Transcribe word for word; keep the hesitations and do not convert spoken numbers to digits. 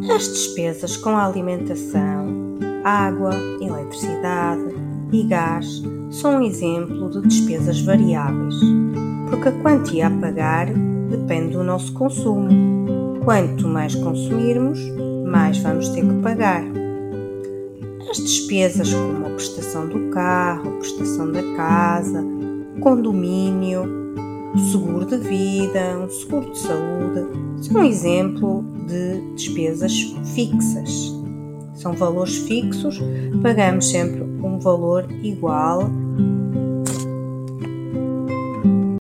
As despesas com a alimentação, água, eletricidade e gás são um exemplo de despesas variáveis, porque a quantia a pagar depende do nosso consumo. Quanto mais consumirmos, mais vamos ter que pagar. As despesas como a prestação do carro, a prestação da casa, o condomínio, o seguro de vida, um seguro de saúde, são um exemplo de despesas fixas. São valores fixos, pagamos sempre um valor igual